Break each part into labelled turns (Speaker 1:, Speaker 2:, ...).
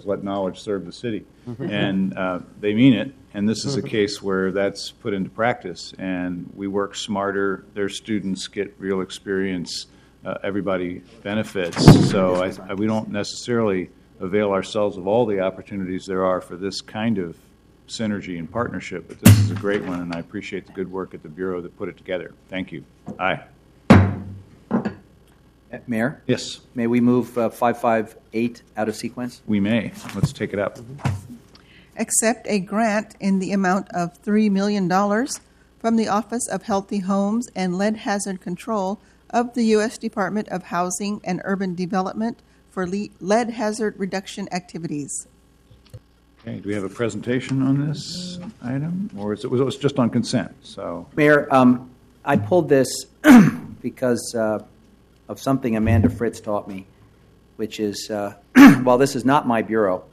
Speaker 1: says, let knowledge serve the city. And they mean it. And this is a case where that's put into practice. And we work smarter. Their students get real experience. Everybody benefits. So we don't necessarily avail ourselves of all the opportunities there are for this kind of synergy and partnership. But this is a great one, and I appreciate the good work at the Bureau that put it together. Thank you. Aye.
Speaker 2: Mayor?
Speaker 1: Yes.
Speaker 2: May we move 558 out of sequence?
Speaker 1: We may. Let's take it up.
Speaker 3: Accept a grant in the amount of $3 million from the Office of Healthy Homes and Lead Hazard Control of the U.S. Department of Housing and Urban Development for lead hazard reduction activities.
Speaker 1: Okay. Do we have a presentation on this item? Or it was just on consent? So,
Speaker 2: Mayor, I pulled this because of something Amanda Fritz taught me, which is, while this is not my bureau,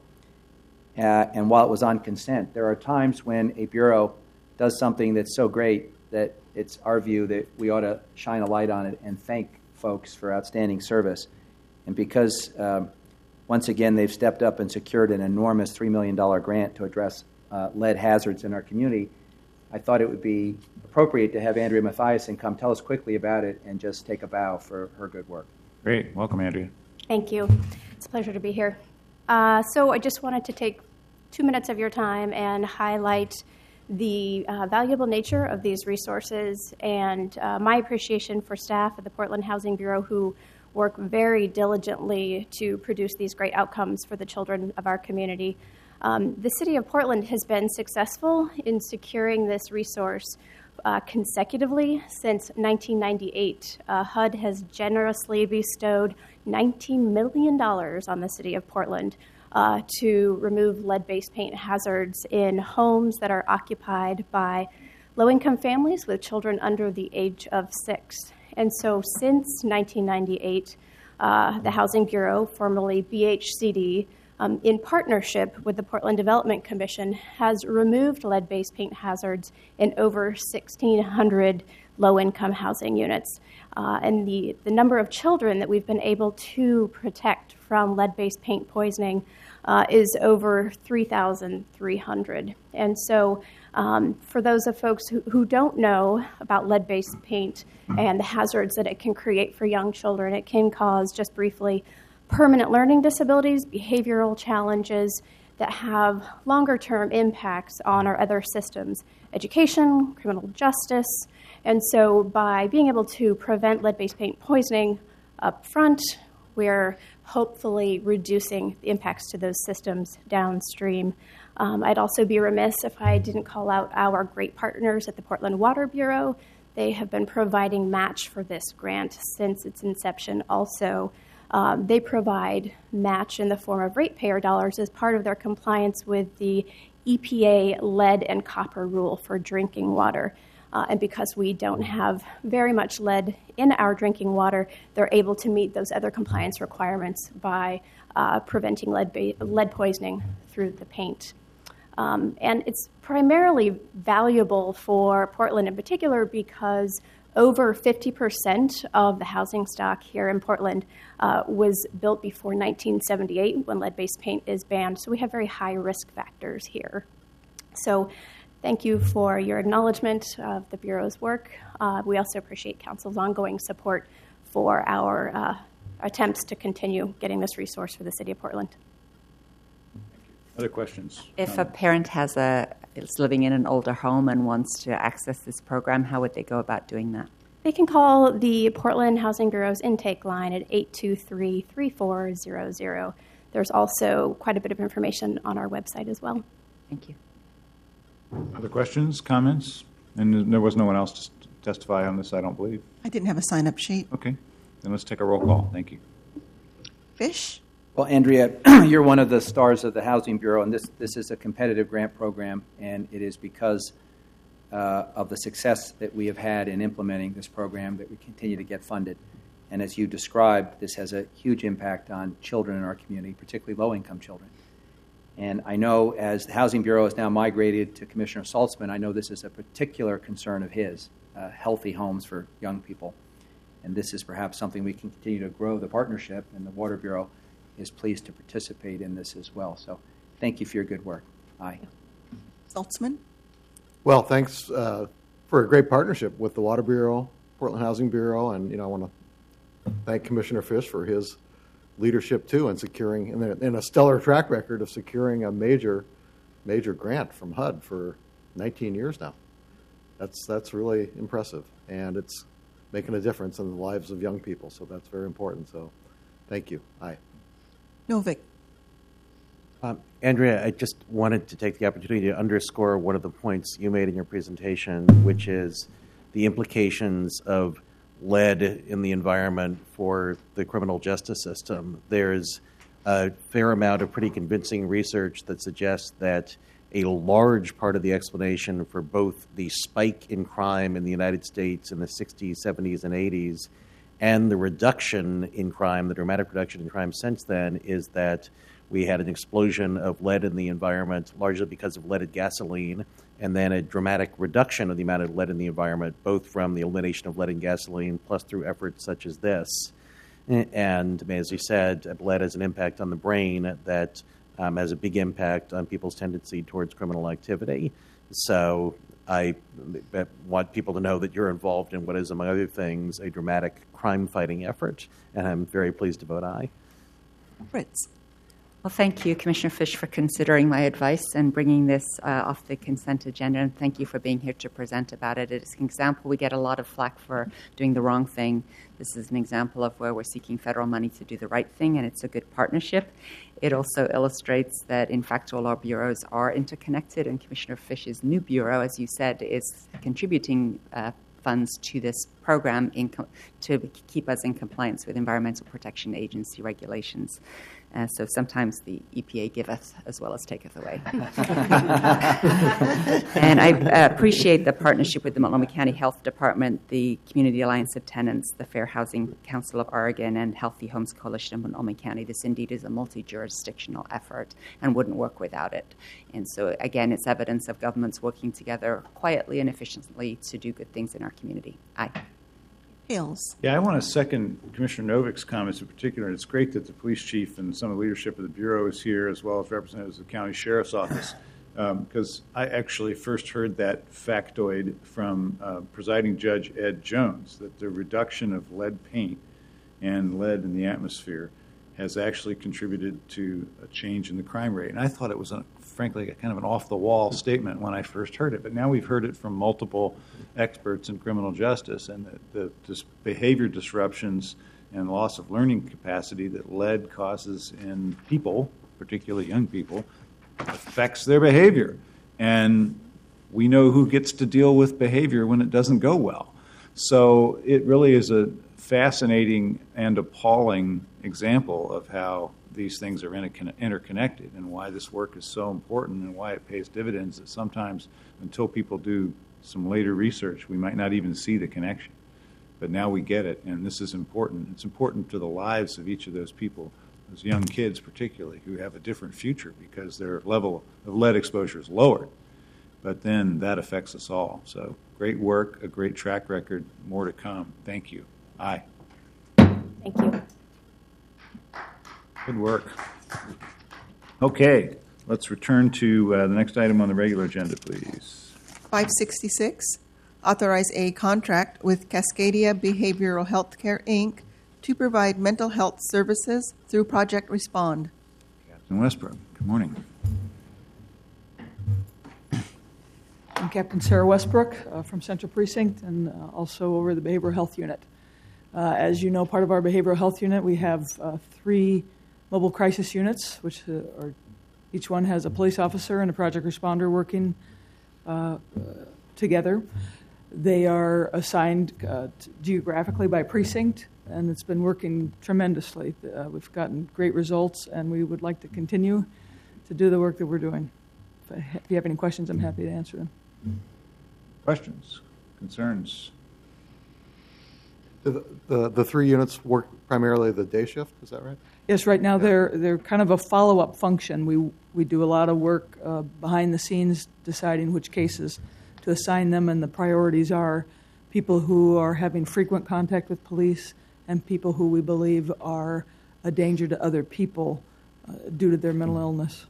Speaker 2: and while it was on consent, there are times when a bureau does something that's so great that it's our view that we ought to shine a light on it and thank folks for outstanding service. And because, once again, they've stepped up and secured an enormous $3 million grant to address lead hazards in our community, I thought it would be appropriate to have Andrea Mathiasen come tell us quickly about it and just take a bow for her good work.
Speaker 1: great. Welcome, Andrea.
Speaker 4: Thank you. It's a pleasure to be here. So I just wanted to take 2 minutes of your time and highlight the valuable nature of these resources and my appreciation for staff at the Portland Housing Bureau who work very diligently to produce these great outcomes for the children of our community. The City of Portland has been successful in securing this resource consecutively since 1998. HUD has generously bestowed $19 million on the City of Portland to remove lead-based paint hazards in homes that are occupied by low-income families with children under the age of 6. And so since 1998, the Housing Bureau, formerly BHCD, in partnership with the Portland Development Commission, has removed lead-based paint hazards in over 1,600 low-income housing units. And the number of children that we've been able to protect from lead-based paint poisoning is over 3,300. And so for those of folks who don't know about lead-based paint and the hazards that it can create for young children, it can cause, just briefly, permanent learning disabilities, behavioral challenges that have longer-term impacts on our other systems, education, criminal justice. And so by being able to prevent lead-based paint poisoning up front, we're hopefully reducing the impacts to those systems downstream. I'd also be remiss if I didn't call out our great partners at the Portland Water Bureau. They have been providing match for this grant since its inception also. They provide match in the form of ratepayer dollars as part of their compliance with the EPA lead and copper rule for drinking water. And because we don't have very much lead in our drinking water, they're able to meet those other compliance requirements by preventing lead poisoning through the paint. And it's primarily valuable for Portland in particular because over 50% of the housing stock here in Portland was built before 1978 when lead-based paint is banned. So we have very high risk factors here. So thank you for your acknowledgement of the Bureau's work. We also appreciate Council's ongoing support for our attempts to continue getting this resource for the City of Portland.
Speaker 1: Other questions?
Speaker 5: If a parent is living in an older home and wants to access this program, how would they go about doing that?
Speaker 4: They can call the Portland Housing Bureau's intake line at 823-3400. There's also quite a bit of information on our website as well.
Speaker 5: Thank you.
Speaker 1: Other questions, comments? And there was no one else to testify on this, I don't believe.
Speaker 3: I didn't have a sign-up sheet.
Speaker 1: Okay. Then let's take a roll call. Thank you.
Speaker 3: Fish?
Speaker 2: Well, Andrea, you're one of the stars of the Housing Bureau, and this is a competitive grant program, and it is because of the success that we have had in implementing this program that we continue to get funded. And as you described, this has a huge impact on children in our community, particularly low-income children. And I know as the Housing Bureau has now migrated to Commissioner Saltzman, I know this is a particular concern of his, healthy homes for young people. And this is perhaps something we can continue to grow the partnership, and the Water Bureau is pleased to participate in this as well. So thank you for your good work. Aye.
Speaker 3: Saltzman?
Speaker 6: Well, thanks for a great partnership with the Water Bureau, Portland Housing Bureau, and I want to thank Commissioner Fish for his leadership too in securing, in a stellar track record of securing a major grant from HUD for 19 years now. That's really impressive, and it's making a difference in the lives of young people. So that's very important. So, thank you. Aye.
Speaker 3: Novick?
Speaker 7: Andrea, I just wanted to take the opportunity to underscore one of the points you made in your presentation, which is the implications of lead in the environment for the criminal justice system. There's a fair amount of pretty convincing research that suggests that a large part of the explanation for both the spike in crime in the United States in the 60s, 70s, and 80s and the reduction in crime, the dramatic reduction in crime since then, is that we had an explosion of lead in the environment, largely because of leaded gasoline, and then a dramatic reduction of the amount of lead in the environment, both from the elimination of lead in gasoline plus through efforts such as this. And as you said, lead has an impact on the brain that has a big impact on people's tendency towards criminal activity. So I want people to know that you're involved in what is, among other things, a dramatic crime-fighting effort, and I'm very pleased to vote aye.
Speaker 3: Fritz?
Speaker 5: Well, thank you, Commissioner Fish, for considering my advice and bringing this off the consent agenda, and thank you for being here to present about it. It's an example. We get a lot of flack for doing the wrong thing. This is an example of where we're seeking federal money to do the right thing, and it's a good partnership. It also illustrates that, in fact, all our bureaus are interconnected, and Commissioner Fish's new bureau, as you said, is contributing funds to this program to keep us in compliance with Environmental Protection Agency regulations. So sometimes the EPA giveth as well as taketh away. And I appreciate the partnership with the Multnomah County Health Department, the Community Alliance of Tenants, the Fair Housing Council of Oregon, and Healthy Homes Coalition of Multnomah County. This indeed is a multi-jurisdictional effort and wouldn't work without it. And so, again, it's evidence of governments working together quietly and efficiently to do good things in our community. Aye.
Speaker 3: Hales?
Speaker 1: Yeah, I want to second Commissioner Novick's comments in particular. It's great that the police chief and some of the leadership of the Bureau is here, as well as representatives of the county sheriff's office, because I actually first heard that factoid from presiding Judge Ed Jones, that the reduction of lead paint and lead in the atmosphere has actually contributed to a change in the crime rate. And I thought it was, frankly, kind of an off-the-wall statement when I first heard it. But now we've heard it from multiple experts in criminal justice, and the behavior disruptions and loss of learning capacity that lead causes in people, particularly young people, affects their behavior. And we know who gets to deal with behavior when it doesn't go well. So it really is a fascinating and appalling example of how these things are interconnected and why this work is so important and why it pays dividends that sometimes until people do some later research, we might not even see the connection. But now we get it, and this is important. It's important to the lives of each of those people, those young kids particularly, who have a different future because their level of lead exposure is lowered. But then that affects us all. So great work, a great track record, more to come. Thank you. Aye.
Speaker 4: Thank you.
Speaker 1: Good work. Okay, let's return to the next item on the regular agenda, please.
Speaker 3: 566, authorize a contract with Cascadia Behavioral Healthcare, Inc. to provide mental health services through Project Respond.
Speaker 1: Captain Westbrook, good morning.
Speaker 8: I'm Captain Sarah Westbrook from Central Precinct and also over the Behavioral Health Unit. As you know, part of our Behavioral Health Unit, we have 3 mobile crisis units, which are each one has a police officer and a project responder working together. They are assigned geographically by precinct, and it's been working tremendously. We've gotten great results, and we would like to continue to do the work that we're doing. If you have any questions, I'm happy to answer them.
Speaker 1: Questions, concerns?
Speaker 6: The 3 units work primarily the day shift, is that right?
Speaker 8: Yes, right now they're kind of a follow-up function. We do a lot of work behind the scenes deciding which cases to assign them, and the priorities are people who are having frequent contact with police and people who we believe are a danger to other people due to their mental illness.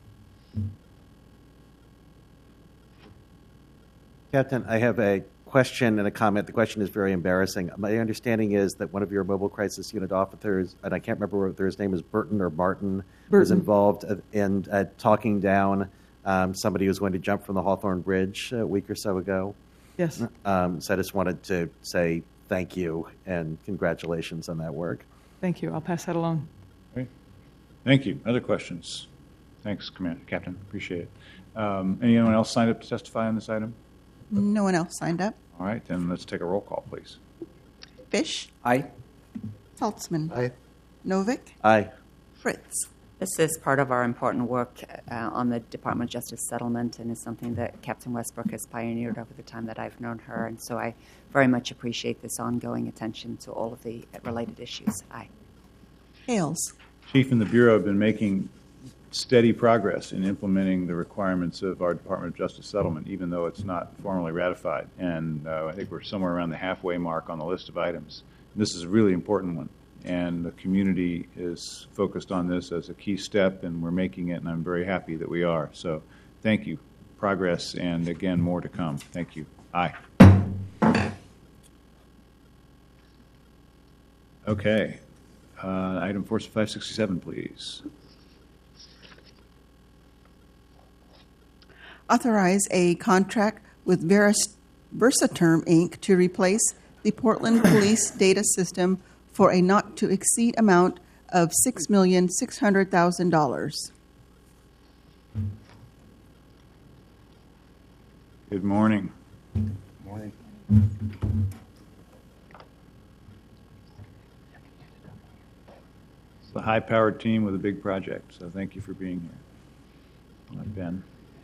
Speaker 7: Captain, I have a question and a comment. The question is very embarrassing. My understanding is that one of your mobile crisis unit officers, and I can't remember whether his name is Burton or Martin, was
Speaker 8: Burton.
Speaker 7: involved in talking down somebody who was going to jump from the Hawthorne Bridge a week or so ago.
Speaker 8: Yes.
Speaker 7: So I just wanted to say thank you and congratulations on that work.
Speaker 8: Thank you. I'll pass that along.
Speaker 1: Great. Thank you. Other questions? Thanks, Captain. Appreciate it. Anyone else signed up to testify on this item?
Speaker 3: No one else signed up.
Speaker 1: All right, then let's take a roll call, please.
Speaker 3: Fish,
Speaker 2: Aye.
Speaker 3: Saltzman,
Speaker 6: Aye.
Speaker 3: Novick,
Speaker 7: Aye.
Speaker 3: Fritz.
Speaker 5: This is part of our important work on the Department of Justice settlement and is something that Captain Westbrook has pioneered over the time that I've known her. And so I very much appreciate this ongoing attention to all of the related issues. Aye.
Speaker 3: Hales.
Speaker 1: Chief and the Bureau have been making steady progress in implementing the requirements of our Department of Justice settlement, even though it's not formally ratified. And I think we're somewhere around the halfway mark on the list of items. This is a really important one, and the community is focused on this as a key step, and we're making it, and I'm very happy that we are. So thank you. Progress, and again, more to come. Thank you. Aye. Okay. Item 4567, please.
Speaker 3: Authorize a contract with Versaterm, Inc. to replace the Portland Police Data System for a not-to-exceed amount of $6,600,000.
Speaker 1: Good morning.
Speaker 9: Morning.
Speaker 1: It's the high-powered team with a big project, so thank you for being here. Ben.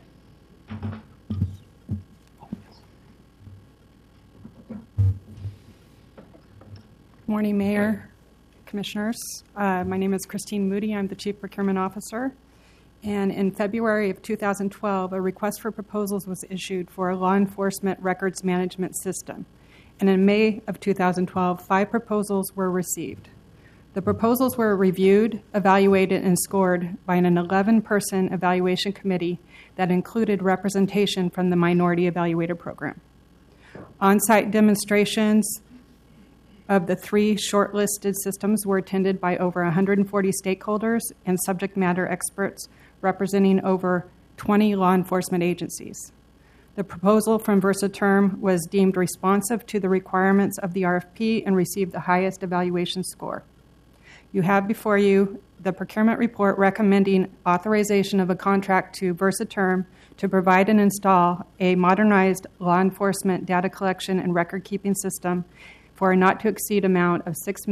Speaker 10: Morning, Mayor, Commissioners. My name is Christine Moody. I'm the Chief Procurement Officer. And in February of 2012, a request for proposals was issued for a law enforcement records management system. And in May of 2012, 5 proposals were received. The proposals were reviewed, evaluated, and scored by an 11-person evaluation committee that included representation from the Minority Evaluator Program. On-site demonstrations of the 3 shortlisted systems were attended by over 140 stakeholders and subject matter experts representing over 20 law enforcement agencies. The proposal from Versaterm was deemed responsive to the requirements of the RFP and received the highest evaluation score. You have before you the procurement report recommending authorization of a contract to Versaterm to provide and install a modernized law enforcement data collection and record-keeping system for a not-to-exceed amount of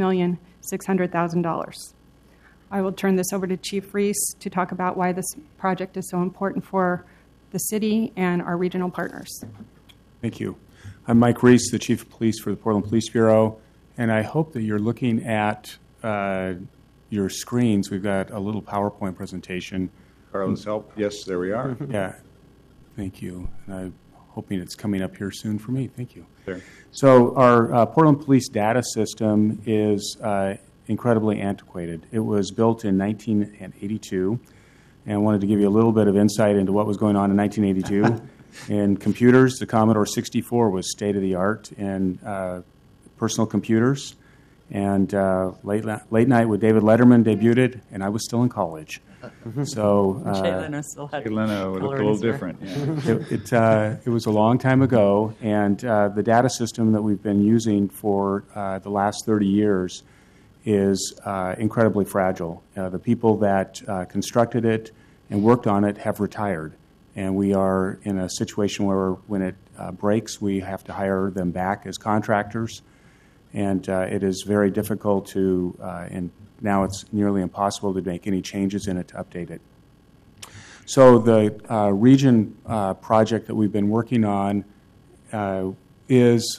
Speaker 10: $6,600,000. I will turn this over to Chief Reese to talk about why this project is so important for the city and our regional partners.
Speaker 9: Thank you. I'm Mike Reese, the Chief of Police for the Portland Police Bureau, and I hope that you're looking at your screens. We've got a little PowerPoint presentation.
Speaker 1: Carlos, help. Yes, there we are.
Speaker 9: Yeah, thank you. And I'm hoping it's coming up here soon for me. Thank you.
Speaker 1: There.
Speaker 9: So our Portland Police data system is incredibly antiquated. It was built in 1982, and I wanted to give you a little bit of insight into what was going on in 1982. In computers, the Commodore 64 was state-of-the-art in personal computers. And Late Night with David Letterman debuted, and I was still in college. So
Speaker 5: Jay Leno still had
Speaker 1: Leno looked a little different. Yeah.
Speaker 9: It was a long time ago, and the data system that we've been using for the last 30 years is incredibly fragile. The people that constructed it and worked on it have retired, and we are in a situation where when it breaks, we have to hire them back as contractors. And it is very difficult to, and now it's nearly impossible to make any changes in it to update it. So the region project that we've been working on is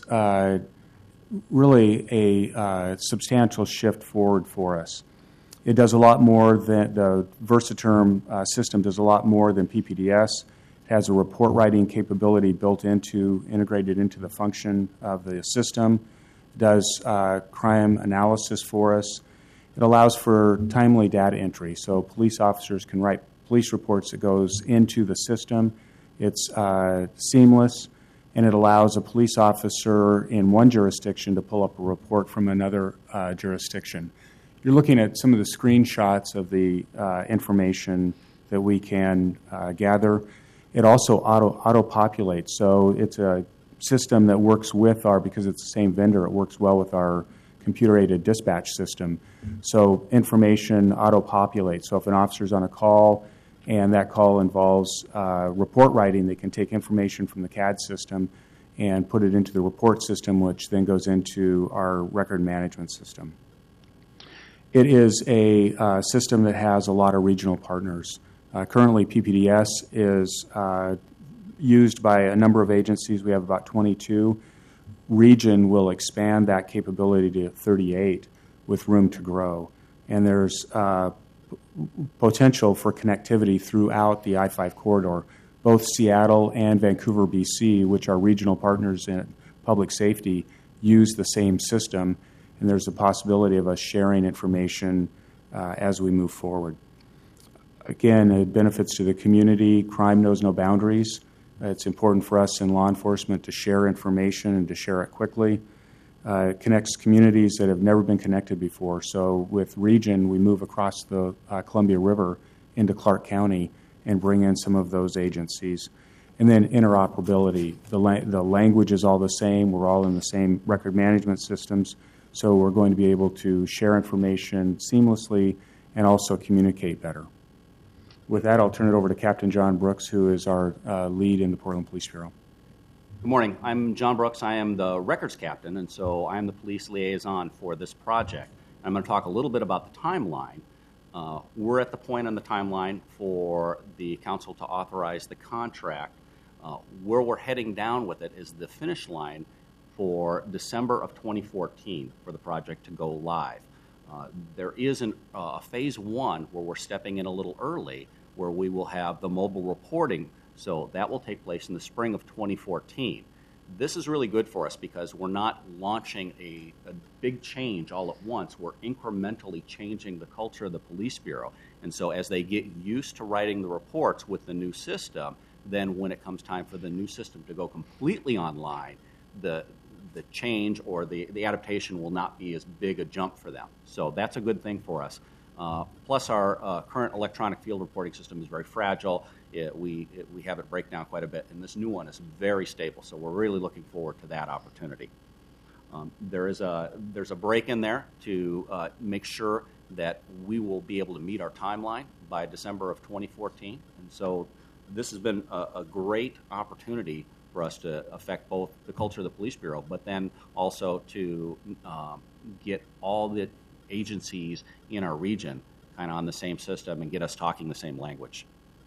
Speaker 9: really a substantial shift forward for us. It does a lot more than the Versaterm system does a lot more than PPDS. It has a report writing capability integrated into the function of the system. Does crime analysis for us, It allows for timely data entry, so police officers can write police reports that goes into the system. It's seamless, and it allows a police officer in one jurisdiction to pull up a report from another jurisdiction. You're looking at some of the screenshots of the information that we can gather. It also auto-populates, so it's a system that works with because it's the same vendor, it works well with our computer-aided dispatch system. So information auto-populates. So if an officer's on a call and that call involves report writing, they can take information from the CAD system and put it into the report system, which then goes into our record management system. It is a system that has a lot of regional partners. Currently, PPDS is used by a number of agencies. We have about 22. Region will expand that capability to 38 with room to grow. And there's potential for connectivity throughout the I-5 corridor. Both Seattle and Vancouver, BC, which are regional partners in public safety, use the same system, and there's a possibility of us sharing information as we move forward. Again, it benefits to the community. Crime knows no boundaries. It's important for us in law enforcement to share information and to share it quickly. It connects communities that have never been connected before. So with Region, we move across the Columbia River into Clark County and bring in some of those agencies. And then interoperability. The language is all the same. We're all in the same record management systems. So we're going to be able to share information seamlessly and also communicate better. With that, I'll turn it over to Captain John Brooks, who is our lead in the Portland Police Bureau.
Speaker 11: Good morning. I'm John Brooks. I am the records captain, and so I am the police liaison for this project. I'm going to talk a little bit about the timeline. We're at the point on the timeline for the council to authorize the contract. Where we're heading down with it is the finish line for December of 2014 for the project to go live. There is a phase one where we're stepping in a little early, where we will have the mobile reporting. So that will take place in the spring of 2014. This is really good for us because we're not launching a big change all at once. We're incrementally changing the culture of the police bureau. And so as they get used to writing the reports with the new system, then when it comes time for the new system to go completely online, the change or the adaptation will not be as big a jump for them. So that's a good thing for us. Plus, our current electronic field reporting system is very fragile. We have it break down quite a bit, and this new one is very stable. So we're really looking forward to that opportunity. There's a break in there to make sure that we will be able to meet our timeline by December of 2014. And so this has been a great opportunity for us to affect both the culture of the police bureau, but then also to get all the agencies in our region kind of on the same system and get us talking the same language.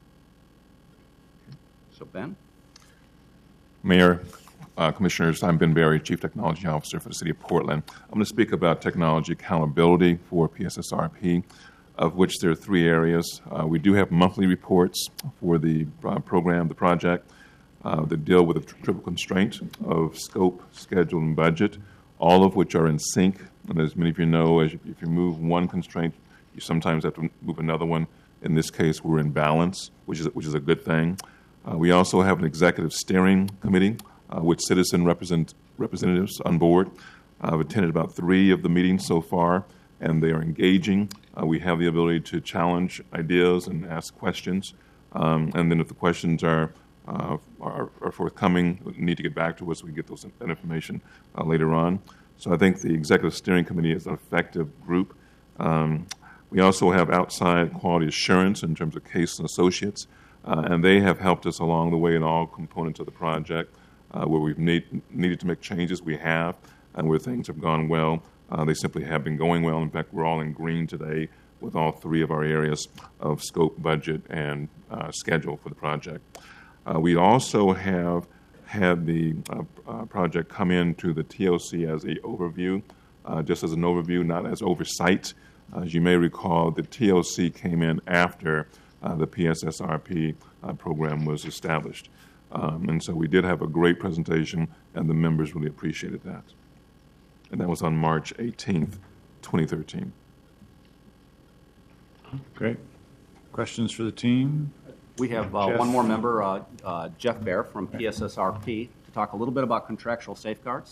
Speaker 11: So Ben?
Speaker 12: Mayor, Commissioners, I'm Ben Berry, Chief Technology Officer for the City of Portland. I'm going to speak about technology accountability for PSSRP, of which there are three areas. We do have monthly reports for the program, the project, that deal with the triple constraint of scope, schedule, and budget, all of which are in sync. And as many of you know, if you move one constraint, you sometimes have to move another one. In this case, we're in balance, which is a good thing. We also have an executive steering committee with citizen representatives on board. I've attended about 3 of the meetings so far, and they are engaging. We have the ability to challenge ideas and ask questions. And then if the questions are forthcoming, need to get back to us, we get that information later on. So I think the Executive Steering Committee is an effective group. We also have outside quality assurance in terms of Case and Associates, and they have helped us along the way in all components of the project. Where we've needed to make changes, we have, and where things have gone well, they simply have been going well. In fact, we're all in green today with all 3 of our areas of scope, budget, and schedule for the project. We also have had the project come into the TOC as an overview, just as an overview, not as oversight. As you may recall, the TOC came in after the PSSRP program was established. And so we did have a great presentation, and the members really appreciated that. And that was on March 18th, 2013.
Speaker 1: Great. Questions for the team?
Speaker 11: We have
Speaker 1: Jeff.
Speaker 11: one more member, Jeff Baer from PSSRP, to talk a little bit about contractual safeguards.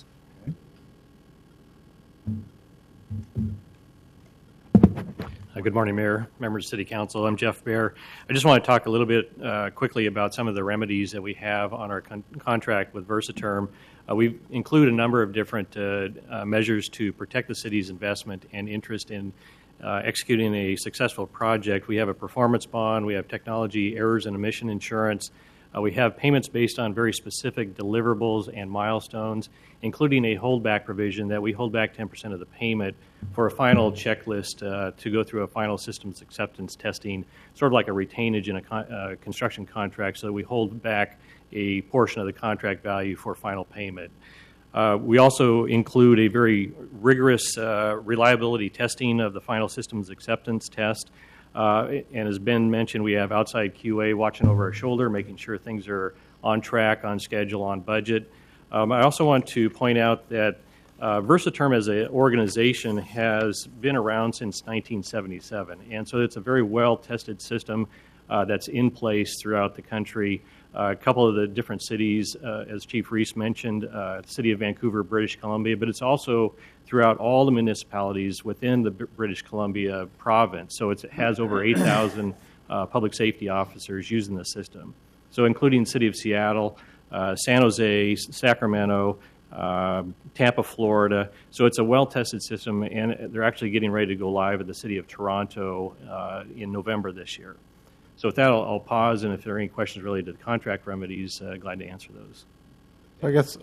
Speaker 13: Good morning, Mayor, members of City Council. I'm Jeff Baer. I just want to talk a little bit quickly about some of the remedies that we have on our contract with Versaterm. We include a number of different measures to protect the city's investment and interest in executing a successful project. We have a performance bond, we have technology errors and emission insurance, we have payments based on very specific deliverables and milestones, including a holdback provision that we hold back 10% of the payment for a final checklist to go through a final systems acceptance testing, sort of like a retainage in a construction contract, so that we hold back a portion of the contract value for final payment. We also include a very rigorous reliability testing of the final systems acceptance test. And as Ben mentioned, we have outside QA watching over our shoulder, making sure things are on track, on schedule, on budget. I also want to point out that Versaterm as an organization has been around since 1977. And so it's a very well-tested system that's in place throughout the country. A couple of the different cities, as Chief Reese mentioned, the city of Vancouver, British Columbia, but it's also throughout all the municipalities within the British Columbia province. So it has over 8,000 public safety officers using the system. So including the city of Seattle, San Jose, Sacramento, Tampa, Florida. So it's a well-tested system, and they're actually getting ready to go live at the city of Toronto in November this year. So with that, I'll pause, and if there are any questions related to the contract remedies, glad to answer those.
Speaker 6: I guess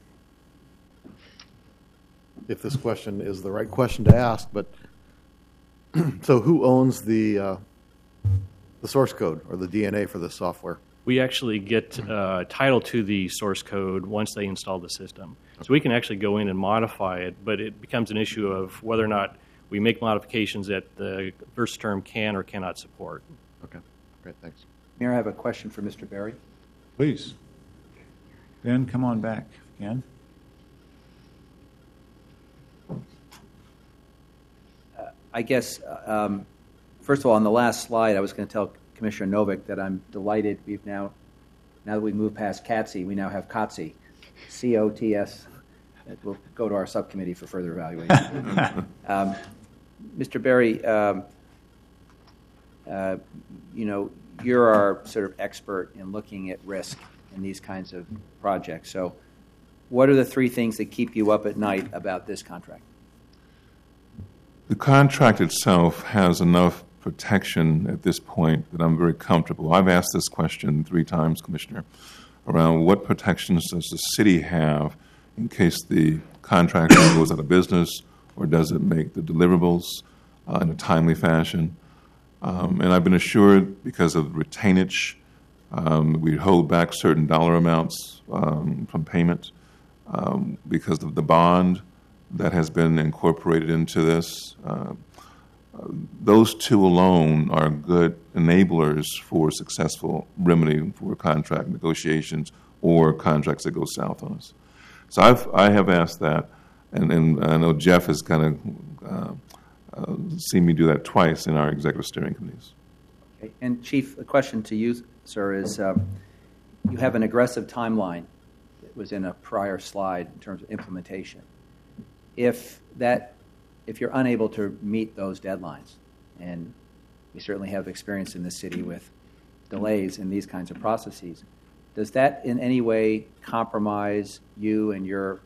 Speaker 6: if this question is the right question to ask, but so who owns the source code or the DNA for this software?
Speaker 13: We actually get title to the source code once they install the system. So we can actually go in and modify it, but it becomes an issue of whether or not we make modifications that the Versaterm can or cannot support.
Speaker 6: Okay. Great, thanks.
Speaker 2: Mayor, I have a question for Mr. Berry.
Speaker 1: Please. Ben, come on back if you can.
Speaker 2: I guess, first of all, on the last slide, I was going to tell Commissioner Novick that I'm delighted now that we've moved past CATSI, we now have COTSI, C-O-T-S. We'll go to our subcommittee for further evaluation. Mr. Berry, you're our sort of expert in looking at risk in these kinds of projects. So what are the three things that keep you up at night about this contract?
Speaker 12: The contract itself has enough protection at this point that I'm very comfortable. I've asked this question 3 times, Commissioner, around what protections does the city have in case the contractor goes out of business, or does it make the deliverables in a timely fashion? And I've been assured, because of retainage, we hold back certain dollar amounts from payment because of the bond that has been incorporated into this. Those 2 alone are good enablers for successful remedy for contract negotiations or contracts that go south on us. So I have asked that, and I know Jeff has kind of seen me do that twice in our executive steering committees.
Speaker 2: Okay. And Chief, a question to you, sir, is you have an aggressive timeline that was in a prior slide in terms of implementation. If you're unable to meet those deadlines, and we certainly have experience in this city with delays in these kinds of processes, does that in any way compromise you and your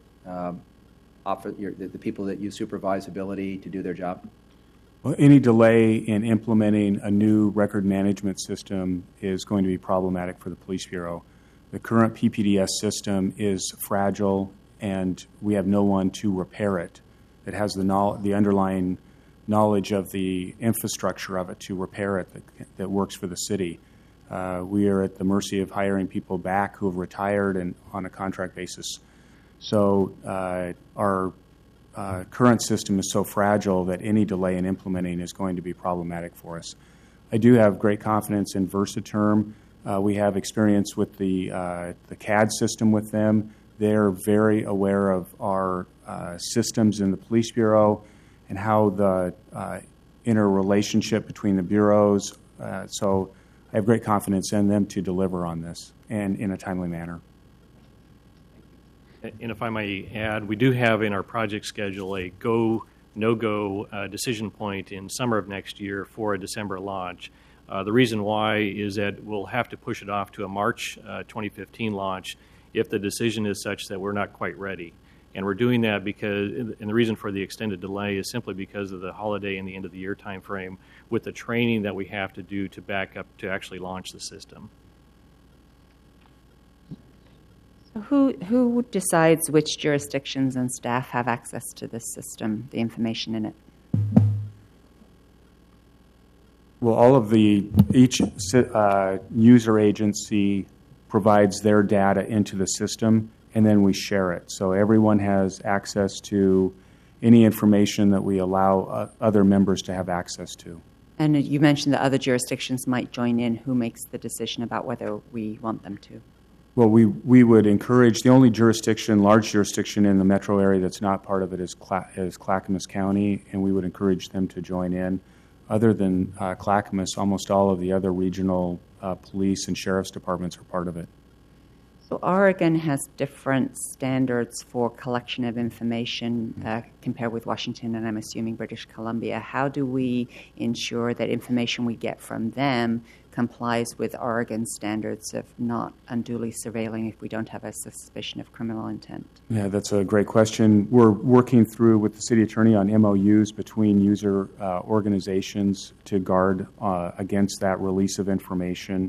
Speaker 2: the people that you supervise ability to do their job?
Speaker 9: Well, any delay in implementing a new record management system is going to be problematic for the Police Bureau. The current PPDS system is fragile, and we have no one to repair it that has the underlying knowledge of the infrastructure of it to repair it that works for the city. We are at the mercy of hiring people back who have retired and on a contract basis. So our current system is so fragile that any delay in implementing is going to be problematic for us. I do have great confidence in Versaterm. We have experience with the CAD system with them. They're very aware of our systems in the Police Bureau and how the interrelationship between the bureaus. So I have great confidence in them to deliver on this and in a timely manner.
Speaker 13: And if I may add, we do have in our project schedule a go, no-go decision point in summer of next year for a December launch. The reason why is that we'll have to push it off to a March 2015 launch if the decision is such that we're not quite ready. And we're doing that because, and the reason for the extended delay is simply because of the holiday and the end of the year time frame with the training that we have to do to back up to actually launch the system.
Speaker 5: Who decides which jurisdictions and staff have access to this system, the information in it?
Speaker 9: Well, each user agency provides their data into the system, and then we share it. So everyone has access to any information that we allow other members to have access to.
Speaker 5: And you mentioned that other jurisdictions might join in. Who makes the decision about whether we want them to?
Speaker 9: Well, we would encourage, the only large jurisdiction in the metro area that's not part of it is Clackamas County, and we would encourage them to join in. Other than Clackamas, almost all of the other regional police and sheriff's departments are part of it.
Speaker 5: So Oregon has different standards for collection of information compared with Washington and I'm assuming British Columbia. How do we ensure that information we get from them complies with Oregon standards of not unduly surveilling if we don't have a suspicion of criminal intent?
Speaker 9: Yeah, that's a great question. We're working through with the city attorney on MOUs between user organizations to guard against that release of information.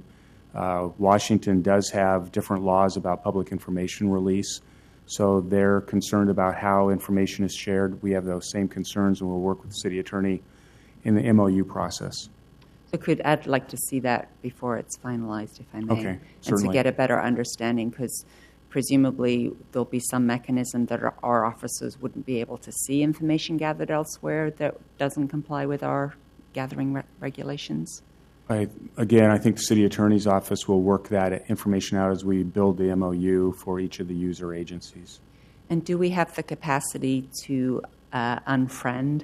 Speaker 9: Washington does have different laws about public information release, so they're concerned about how information is shared. We have those same concerns, and we'll work with the city attorney in the MOU process.
Speaker 5: So I'd like to see that before it's finalized, if I may.
Speaker 9: Okay,
Speaker 5: And
Speaker 9: certainly.
Speaker 5: to get a better understanding, because presumably there'll be some mechanism that our officers wouldn't be able to see information gathered elsewhere that doesn't comply with our gathering regulations.
Speaker 9: I think the city attorney's office will work that information out as we build the MOU for each of the user agencies.
Speaker 5: And do we have the capacity to unfriend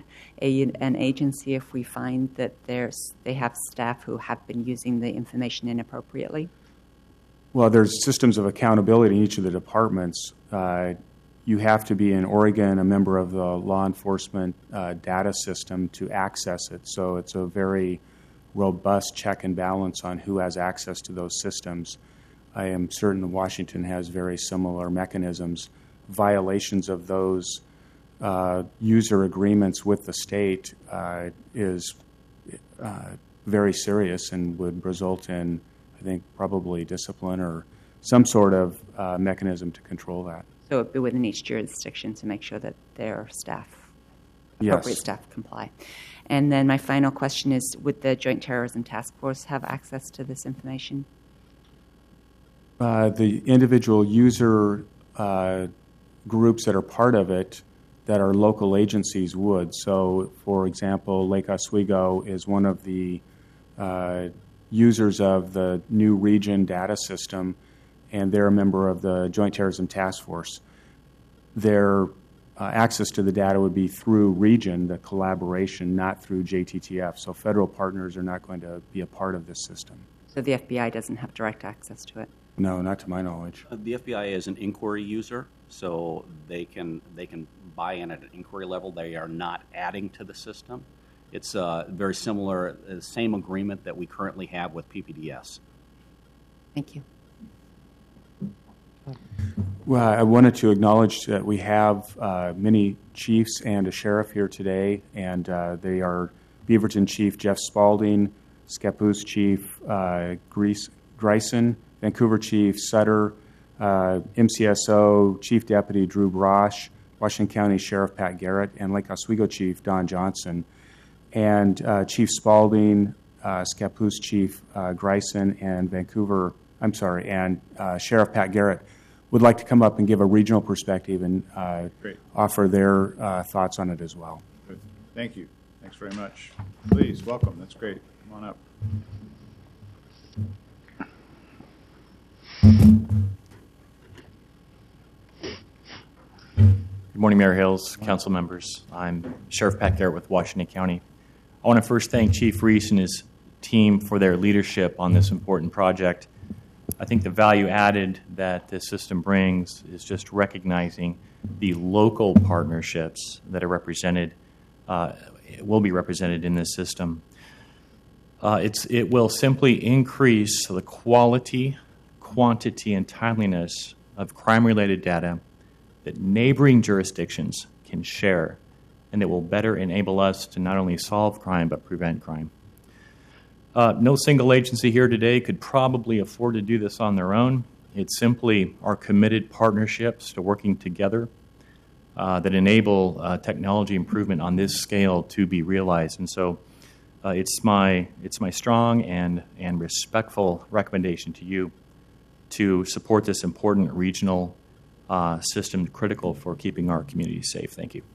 Speaker 5: an agency if we find that they have staff who have been using the information inappropriately?
Speaker 9: Well, there's systems of accountability in each of the departments. You have to be in Oregon a member of the law enforcement data system to access it, so it's a very robust check and balance on who has access to those systems. I am certain that Washington has very similar mechanisms. Violations of those user agreements with the state is very serious and would result in, I think, probably discipline or some sort of mechanism to control that.
Speaker 5: So it would be within each jurisdiction to make sure that their appropriate
Speaker 9: Yes.
Speaker 5: staff comply. And then my final question is, would the Joint Terrorism Task Force have access to this information?
Speaker 9: The individual user groups that are part of it that are local agencies would. So, for example, Lake Oswego is one of the users of the new region data system, and they're a member of the Joint Terrorism Task Force. Their access to the data would be through region, the collaboration, not through JTTF. So federal partners are not going to be a part of this system.
Speaker 5: So the FBI doesn't have direct access to it?
Speaker 9: No, not to my knowledge.
Speaker 11: The FBI is an inquiry user, so they can buy in at an inquiry level. They are not adding to the system. It's very similar, same agreement that we currently have with PPDS.
Speaker 5: Thank you.
Speaker 9: Well, I wanted to acknowledge that we have many chiefs and a sheriff here today, and they are Beaverton Chief Jeff Spalding, Scappoose Chief Greisen, Vancouver Chief Sutter, MCSO Chief Deputy Drew Brosh, Washington County Sheriff Pat Garrett, and Lake Oswego Chief Don Johnson. And Chief Spalding, Scappoose Chief Greisen, and Sheriff Pat Garrett would like to come up and give a regional perspective and offer their thoughts on it as well.
Speaker 1: Good. Thank you. Thanks very much. Please, welcome. That's great. Come on up.
Speaker 14: Good morning, Mayor Hales, council members. I'm Sheriff Pat Garrett with Washington County. I want to first thank Chief Reese and his team for their leadership on this important project. I think the value added that this system brings is just recognizing the local partnerships that are represented, will be represented in this system. It will simply increase the quality, quantity, and timeliness of crime-related data that neighboring jurisdictions can share, and that will better enable us to not only solve crime but prevent crime. No single agency here today could probably afford to do this on their own. It's simply our committed partnerships to working together that enable technology improvement on this scale to be realized. And so it's my strong and respectful recommendation to you to support this important regional system critical for keeping our communities safe. Thank you.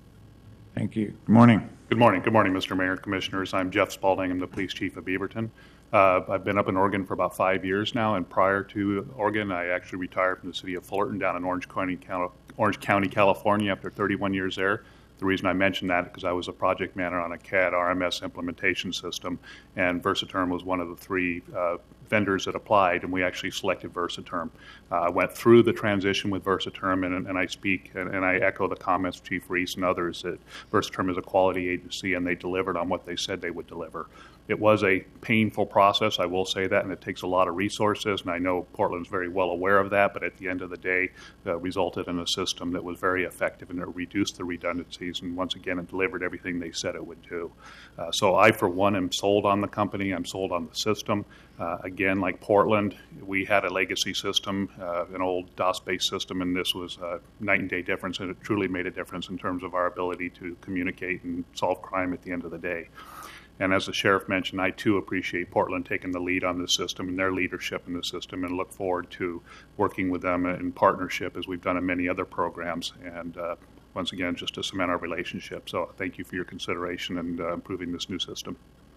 Speaker 1: Thank you. Good morning.
Speaker 15: Good morning. Good morning, Mr. Mayor, Commissioners. I'm Jeff Spalding. I'm the police chief of Beaverton. I've been up in Oregon for about 5 years now, and prior to Oregon, I actually retired from the city of Fullerton down in Orange County, California, after 31 years there. The reason I mentioned that is because I was a project manager on a CAD RMS implementation system, and Versaterm was one of the three vendors that applied, and we actually selected Versaterm. I went through the transition with Versaterm, and I speak and I echo the comments of Chief Reese and others that Versaterm is a quality agency, and they delivered on what they said they would deliver. It was a painful process, I will say that, and it takes a lot of resources, and I know Portland's very well aware of that, but at the end of the day, resulted in a system that was very effective, and it reduced the redundancies, and once again, it delivered everything they said it would do. So I, for one, am sold on the company. I'm sold on the system. Again, like Portland, we had a legacy system, an old DOS-based system, and this was a night and day difference, and it truly made a difference in terms of our ability to communicate and solve crime at the end of the day. And as the sheriff mentioned, I too appreciate Portland taking the lead on this system and their leadership in the system, and look forward to working with them in partnership as we've done in many other programs. And once again, just to cement our relationship. So thank you for your consideration and improving this new system.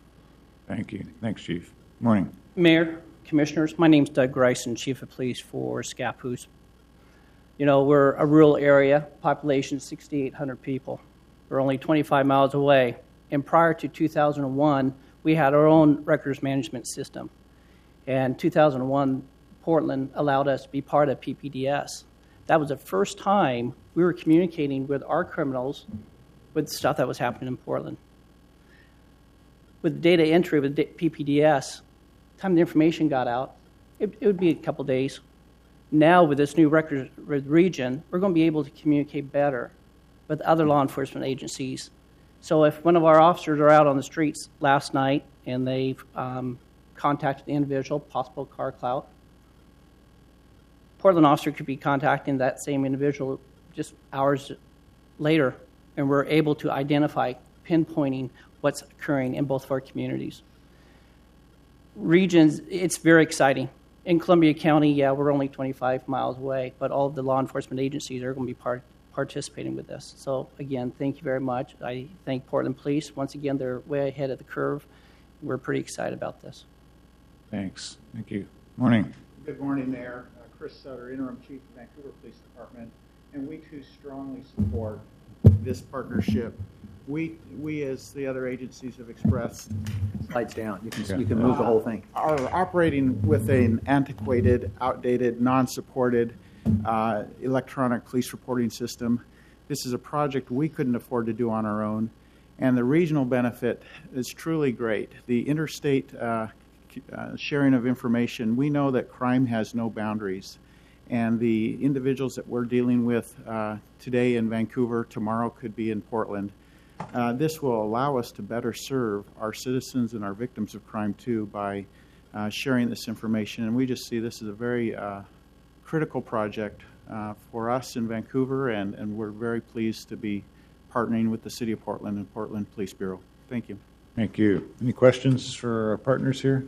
Speaker 1: Thank you. Thanks, Chief. Morning.
Speaker 16: Mayor, Commissioners, my name's Doug Greisen, Chief of Police for Scappoose. You know, we're a rural area, population 6,800 people. We're only 25 miles away. And prior to 2001, we had our own records management system. And 2001, Portland allowed us to be part of PPDS. That was the first time we were communicating with our criminals with stuff that was happening in Portland. With data entry with PPDS, time the information got out, it would be a couple days. Now with this new records region, we're going to be able to communicate better with other law enforcement agencies. So if one of our officers are out on the streets last night and they've contacted the individual, possible car clout, Portland officer could be contacting that same individual just hours later, and we're able to identify, pinpointing what's occurring in both of our communities. Regions, it's very exciting. In Columbia County, yeah, we're only 25 miles away, but all of the law enforcement agencies are going to be participating with this. So again, thank you very much. I thank Portland Police. Once again, they're way ahead of the curve. We're pretty excited about this.
Speaker 1: Thanks. Thank you. Morning.
Speaker 17: Good morning, Mayor. Chris Sutter, Interim Chief of Vancouver Police Department, and we too strongly support this partnership. We as the other agencies have expressed,
Speaker 2: slides down. You can move the whole thing.
Speaker 17: Are operating with an antiquated, outdated, non-supported electronic police reporting system. This is a project we couldn't afford to do on our own, and the regional benefit is truly great. The interstate sharing of information, we know that crime has no boundaries, and the individuals that we're dealing with today in Vancouver, tomorrow could be in Portland. This will allow us to better serve our citizens and our victims of crime too by sharing this information, and we just see this as a very critical project for us in Vancouver, and we're very pleased to be partnering with the City of Portland and Portland Police Bureau. Thank you.
Speaker 1: Thank you. Any questions for our partners here?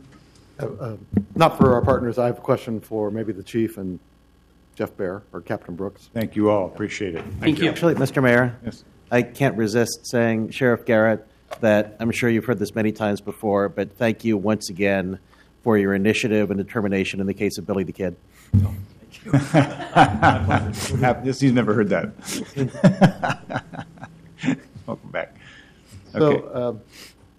Speaker 6: Not for our partners. I have a question for maybe the Chief and Jeff Bear or Captain Brooks.
Speaker 1: Thank you all. Appreciate it.
Speaker 16: Thank you.
Speaker 7: Actually, Mr. Mayor,
Speaker 1: yes.
Speaker 7: I can't resist saying, Sheriff Garrett, that I'm sure you've heard this many times before, but thank you once again for your initiative and determination in the case of Billy the Kid.
Speaker 1: Oh, thank you. He's never heard that. Welcome back. Okay.
Speaker 6: So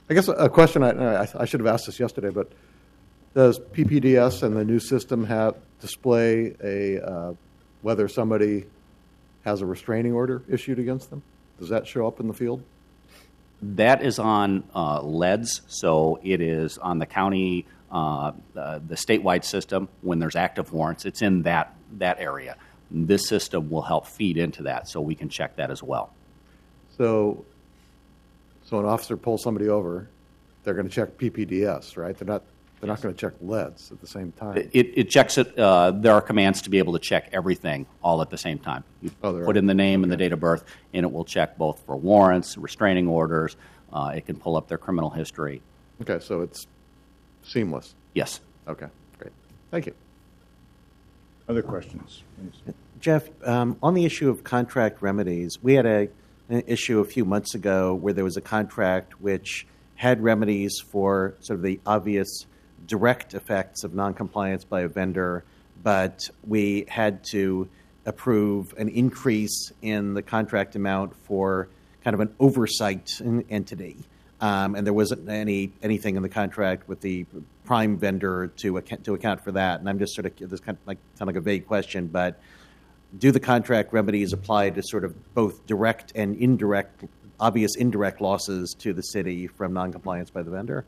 Speaker 6: I guess a question, I should have asked this yesterday, but does PPDS and the new system display whether somebody has a restraining order issued against them? Does that show up in the field?
Speaker 11: That is on LEDs, so it is on the county, the statewide system. When there's active warrants, it's in that area. This system will help feed into that, so we can check that as well.
Speaker 6: So an officer pulls somebody over, they're going to check PPDS, right? They're not going to check LEDs at the same time.
Speaker 11: It checks it. There are commands to be able to check everything all at the same time. You put in the name and the date of birth, and it will check both for warrants, restraining orders. It can pull up their criminal history.
Speaker 6: Okay, so it's seamless.
Speaker 11: Yes.
Speaker 6: Okay, great. Thank you.
Speaker 1: Other questions? Please.
Speaker 7: Jeff, on the issue of contract remedies, we had an issue a few months ago where there was a contract which had remedies for sort of the obvious direct effects of noncompliance by a vendor, but we had to approve an increase in the contract amount for kind of an oversight entity. And there wasn't anything in the contract with the prime vendor to account for that. And I'm just sort of, this kind of sound like a vague question, but do the contract remedies apply to sort of both direct and indirect, obvious indirect losses to the city from noncompliance by the vendor?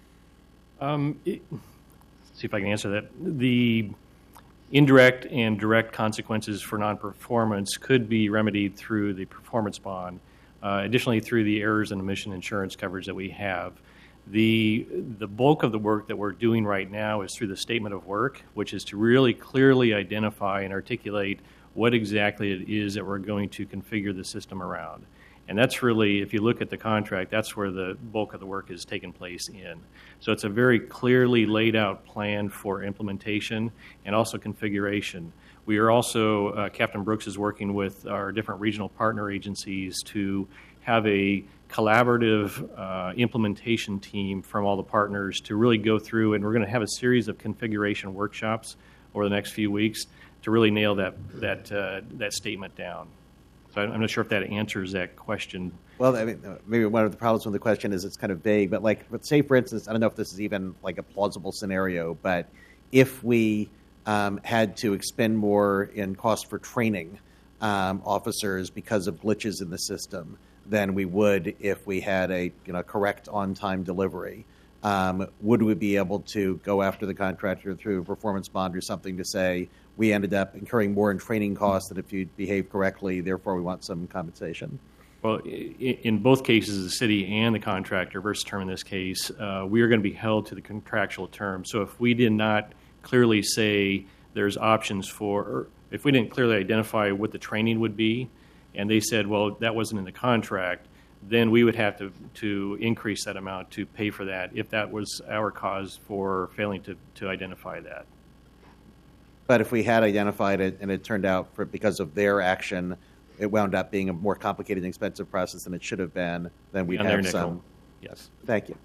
Speaker 13: See if I can answer that. The indirect and direct consequences for non-performance could be remedied through the performance bond. Additionally, through the errors and omission insurance coverage that we have. The bulk of the work that we're doing right now is through the statement of work, which is to really clearly identify and articulate what exactly it is that we're going to configure the system around. And that's really, if you look at the contract, that's where the bulk of the work is taking place in. So it's a very clearly laid out plan for implementation and also configuration. We are also, Captain Brooks is working with our different regional partner agencies to have a collaborative implementation team from all the partners to really go through, and we're going to have a series of configuration workshops over the next few weeks to really nail that statement down. So I'm not sure if that answers that question.
Speaker 7: Well, I mean, maybe one of the problems with the question is it's kind of vague, but say, for instance, I don't know if this is even like a plausible scenario, but if we had to expend more in cost for training officers because of glitches in the system than we would if we had a correct on-time delivery. Would we be able to go after the contractor through a performance bond or something to say we ended up incurring more in training costs than if you behaved correctly, therefore we want some compensation?
Speaker 13: Well, in both cases, the city and the contractor, Versaterm in this case, we are going to be held to the contractual terms. So if we did not clearly say there's options for, or if we didn't clearly identify what the training would be, and they said, well, that wasn't in the contract, then we would have to increase that amount to pay for that if that was our cause for failing to identify that.
Speaker 7: But if we had identified it and it turned out because of their action, it wound up being a more complicated and expensive process than it should have been, then we'd have some.
Speaker 13: Yes.
Speaker 7: Thank you.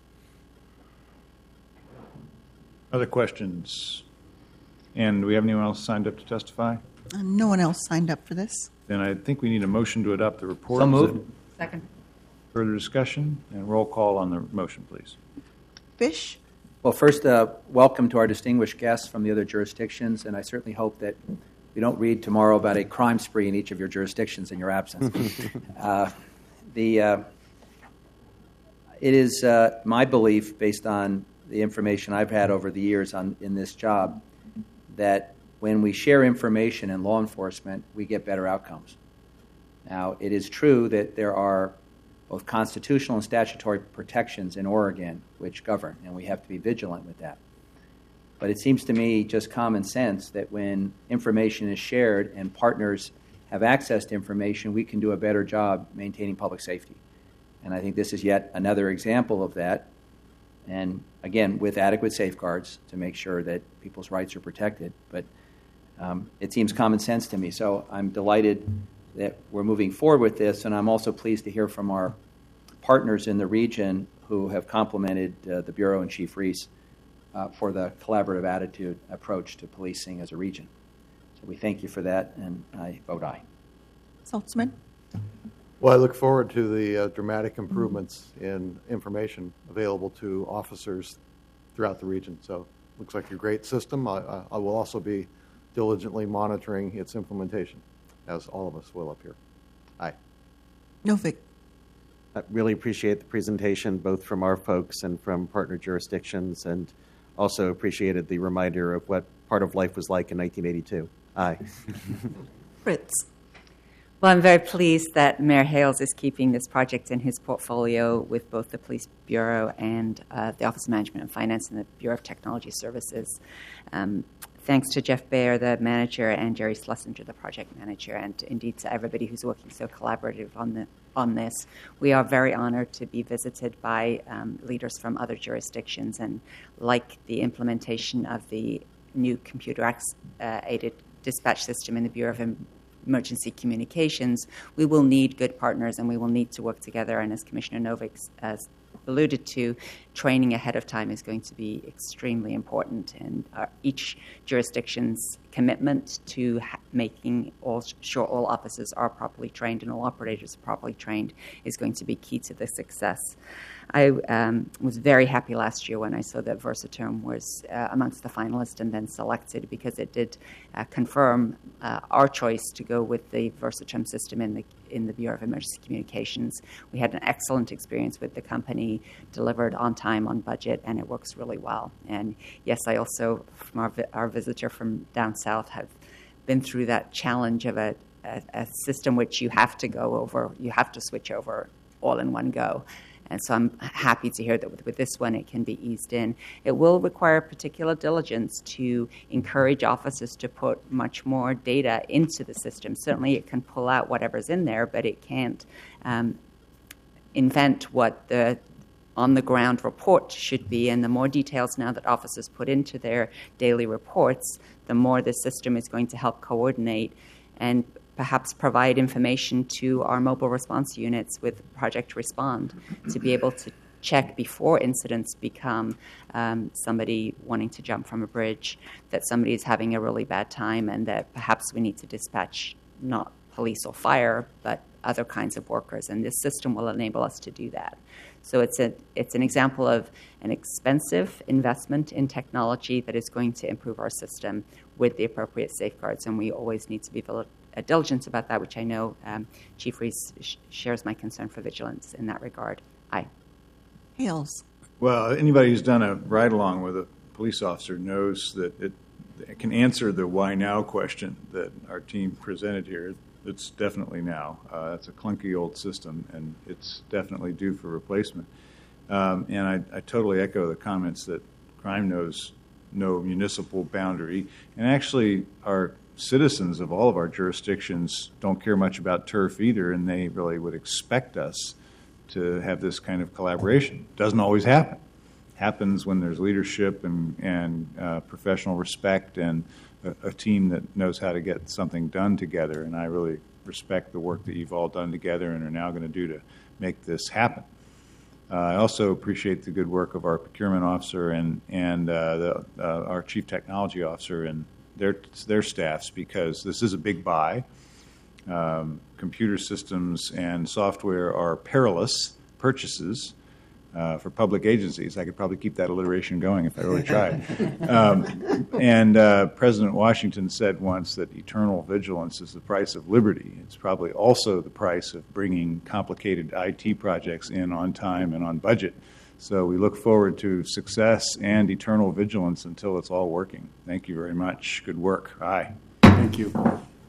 Speaker 1: Other questions? And do we have anyone else signed up to testify?
Speaker 3: No one else signed up for this.
Speaker 1: Then I think we need a motion to adopt the report.
Speaker 2: So moved.
Speaker 5: Second.
Speaker 1: Further discussion? And roll call on the motion, please.
Speaker 3: Fish?
Speaker 2: Well, first, welcome to our distinguished guests from the other jurisdictions, and I certainly hope that we don't read tomorrow about a crime spree in each of your jurisdictions in your absence. It is my belief, based on the information I've had over the years in this job, that when we share information in law enforcement, we get better outcomes. Now, it is true that there are both constitutional and statutory protections in Oregon which govern, and we have to be vigilant with that. But it seems to me just common sense that when information is shared and partners have access to information, we can do a better job maintaining public safety. And I think this is yet another example of that. And again, with adequate safeguards to make sure that people's rights are protected. But it seems common sense to me. So I'm delighted that we're moving forward with this, and I'm also pleased to hear from our partners in the region who have complimented the Bureau and Chief Reese for the collaborative attitude approach to policing as a region. So we thank you for that, and I vote aye.
Speaker 3: Saltzman?
Speaker 6: Well, I look forward to the dramatic improvements in information available to officers throughout the region. So looks like a great system. I will also be diligently monitoring its implementation, as all of us will up here. Aye.
Speaker 3: Novick.
Speaker 7: I really appreciate the presentation, both from our folks and from partner jurisdictions, and also appreciated the reminder of what part of life was like in 1982. Aye.
Speaker 3: Fritz.
Speaker 5: Well, I'm very pleased that Mayor Hales is keeping this project in his portfolio with both the Police Bureau and the Office of Management and Finance and the Bureau of Technology Services. Thanks to Jeff Baer, the manager, and Jerry Schlesinger, the project manager, and indeed to everybody who's working so collaborative on this. We are very honored to be visited by leaders from other jurisdictions, and like the implementation of the new computer-aided dispatch system in the Bureau of Emergency Communications, we will need good partners and we will need to work together. And as Commissioner Novick has alluded to, training ahead of time is going to be extremely important. And each jurisdiction's commitment to making sure all officers are properly trained and all operators are properly trained is going to be key to the success. I was very happy last year when I saw that Versaterm was amongst the finalists and then selected, because it did confirm our choice to go with the Versaterm system in the Bureau of Emergency Communications. We had an excellent experience with the company, delivered on time, on budget, and it works really well. And yes, I also, from our visitor from down south, have been through that challenge of a system which you have to switch over all in one go. And so I'm happy to hear that with this one it can be eased in. It will require particular diligence to encourage officers to put much more data into the system. Certainly it can pull out whatever's in there, but it can't invent what the on-the-ground report should be. And the more details now that officers put into their daily reports, the more the system is going to help coordinate and perhaps provide information to our mobile response units with Project Respond to be able to check before incidents become somebody wanting to jump from a bridge, that somebody is having a really bad time, and that perhaps we need to dispatch not police or fire, but other kinds of workers. And this system will enable us to do that. So it's an example of an expensive investment in technology that is going to improve our system with the appropriate safeguards, and we always need to be diligent about that, which I know Chief Reese shares my concern for vigilance in that regard. Aye.
Speaker 3: Hales.
Speaker 1: Well, anybody who's done a ride-along with a police officer knows that it can answer the why now question that our team presented here. It's definitely now. It's a clunky old system, and it's definitely due for replacement. And I totally echo the comments that crime knows no municipal boundary. And actually, our citizens of all of our jurisdictions don't care much about turf either, and they really would expect us to have this kind of collaboration. Doesn't always happen. Happens when there's leadership and professional respect and a team that knows how to get something done together. And I really respect the work that you've all done together and are now going to do to make this happen. I also appreciate the good work of our procurement officer and our chief technology officer and their staffs, because this is a big buy. Computer systems and software are perilous purchases for public agencies. I could probably keep that alliteration going if I really tried. And President Washington said once that eternal vigilance is the price of liberty. It's probably also the price of bringing complicated IT projects in on time and on budget. So we look forward to success and eternal vigilance until it's all working. Thank you very much. Good work. Aye.
Speaker 9: Thank you.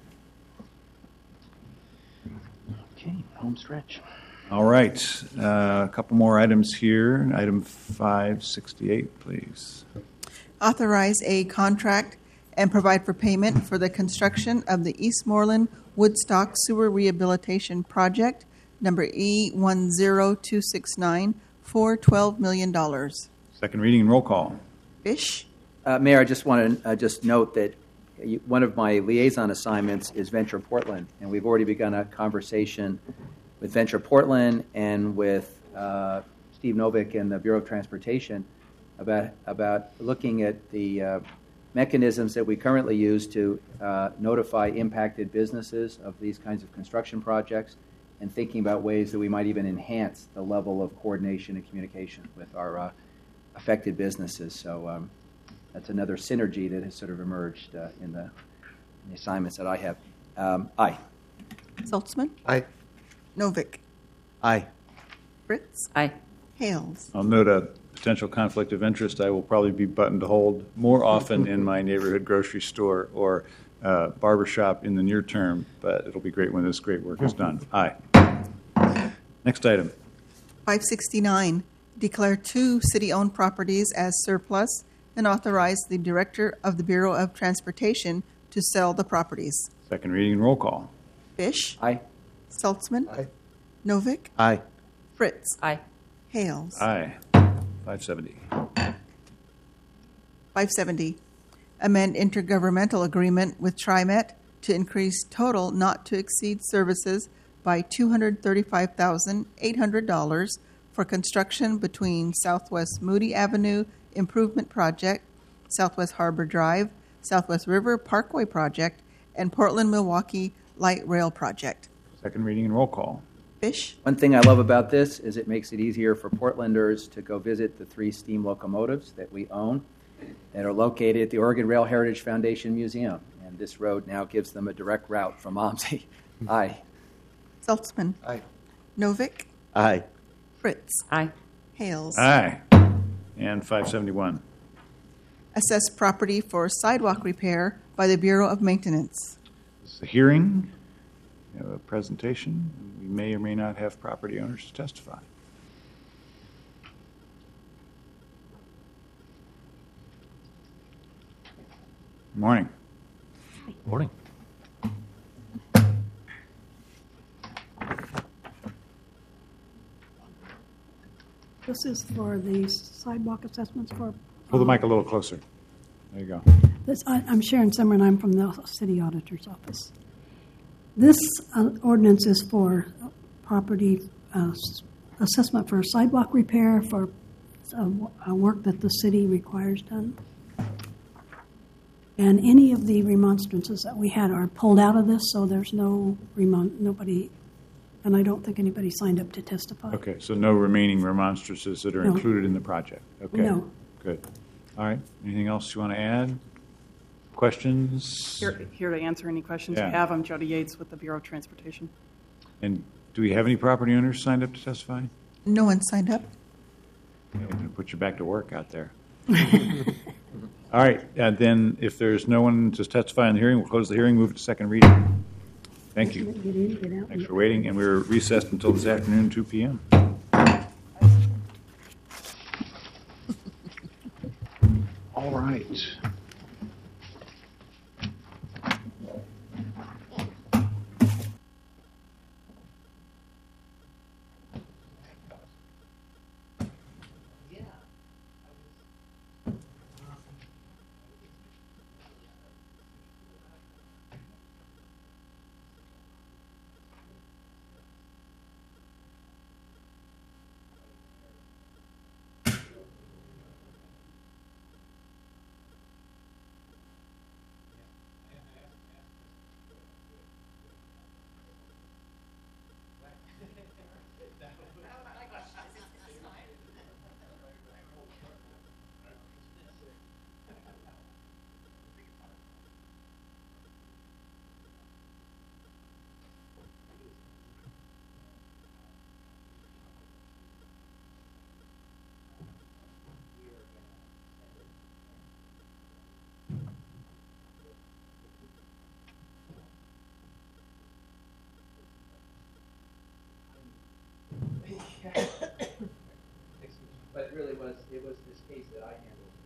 Speaker 14: Okay, home stretch.
Speaker 1: All right. A couple more items here. Item 568, please.
Speaker 3: Authorize a contract and provide for payment for the construction of the Eastmoreland Woodstock Sewer Rehabilitation Project, number E10269, for $12 million.
Speaker 1: Second reading and roll call.
Speaker 3: Fish.
Speaker 2: Mayor, I just want to just note that one of my liaison assignments is Venture Portland, and we've already begun a conversation with Venture Portland and with Steve Novick and the Bureau of Transportation about looking at the mechanisms that we currently use to notify impacted businesses of these kinds of construction projects, and thinking about ways that we might even enhance the level of coordination and communication with our affected businesses. So that's another synergy that has sort of emerged in the assignments that I have. Aye.
Speaker 3: Saltzman?
Speaker 6: Aye.
Speaker 3: Novick?
Speaker 7: Aye.
Speaker 3: Fritz?
Speaker 5: Aye.
Speaker 3: Hales?
Speaker 1: I'll note a potential conflict of interest. I will probably be buttoned to hold more often in my neighborhood grocery store or barber shop in the near term, but it'll be great when this great work is done. Aye. Next item.
Speaker 3: 569, declare 2 city-owned properties as surplus and authorize the Director of the Bureau of Transportation to sell the properties.
Speaker 1: Second reading and roll call.
Speaker 3: Fish?
Speaker 2: Aye.
Speaker 3: Saltzman?
Speaker 6: Aye.
Speaker 3: Novick?
Speaker 7: Aye.
Speaker 3: Fritz?
Speaker 5: Aye.
Speaker 3: Hales?
Speaker 1: Aye. 570.
Speaker 3: 570, amend intergovernmental agreement with TriMet to increase total not to exceed services by $235,800 for construction between Southwest Moody Avenue Improvement Project, Southwest Harbor Drive, Southwest River Parkway Project, and Portland-Milwaukee Light Rail Project.
Speaker 1: Second reading and roll call.
Speaker 3: Fish?
Speaker 2: One thing I love about this is it makes it easier for Portlanders to go visit the 3 steam locomotives that we own that are located at the Oregon Rail Heritage Foundation Museum. And this road now gives them a direct route from Omsi. Aye.
Speaker 3: Saltzman?
Speaker 6: Aye.
Speaker 3: Novick?
Speaker 7: Aye.
Speaker 3: Fritz?
Speaker 5: Aye.
Speaker 3: Hales?
Speaker 1: Aye. And 571.
Speaker 3: Assess property for sidewalk repair by the Bureau of Maintenance.
Speaker 1: This is a hearing. We have a presentation. We may or may not have property owners to testify. Morning.
Speaker 18: Morning.
Speaker 19: This is for the sidewalk assessments for...
Speaker 1: Pull the mic a little closer. There you go.
Speaker 19: I'm Sharon Simmer, I'm from the City Auditor's Office. This ordinance is for property assessment for sidewalk repair for work that the city requires done. And any of the remonstrances that we had are pulled out of this, so there's nobody, and I don't think anybody signed up to testify.
Speaker 1: Okay, so no remaining remonstrances that are
Speaker 19: No.
Speaker 1: included in the project. Okay.
Speaker 19: No.
Speaker 1: Good. All right. Anything else you want to add? Questions?
Speaker 8: Here to answer any questions
Speaker 1: Yeah.
Speaker 8: you have. I'm Jody Yates with the Bureau of Transportation.
Speaker 1: And do we have any property owners signed up to testify?
Speaker 3: No one signed up.
Speaker 1: Okay, I'm going to put you back to work out there. All right. Then if there's no one to testify in the hearing, we'll close the hearing, move to second reading. Thank you.
Speaker 19: Get in, get out.
Speaker 1: Thanks for waiting. And we're recessed until this afternoon, 2 p.m. All right.
Speaker 2: But it really was this case that I handled.